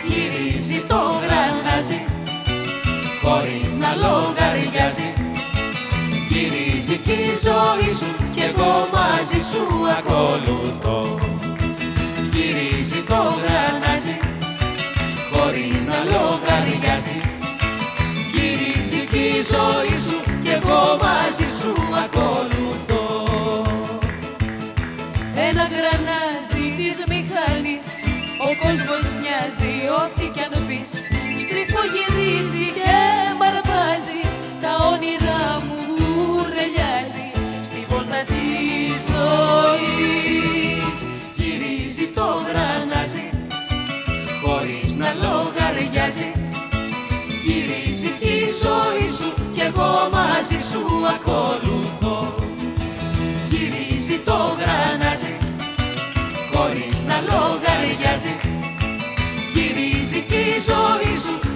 Γυρίζει το γρανάζι χωρίς να λογαριάζει. Γυρίζει κι η ζωή σου κι εγώ μαζί σου ακολουθώ. Γυρίζει το γρανάζι χωρίς να λογαριάζει. Γυρίζει κι η ζωή σου κι εγώ μαζί σου ακολουθώ. Ένα γρανάζι της μηχανής, ο κόσμος μοιάζει ό,τι κι αν πεις. Στριφογυρίζει και μ' αρπάζει, τα όνειρά μου ρελιάζει στη βόλτα της ζωής. Γυρίζει το γρανάζι χωρίς να λογαριάζει. Γυρίζει κι η ζωή σου κι εγώ μαζί σου ακολουθώ. Γυρίζει το γρανάζι χωρίς να λογαριάζει. Γυρίζει κι η ζωή σου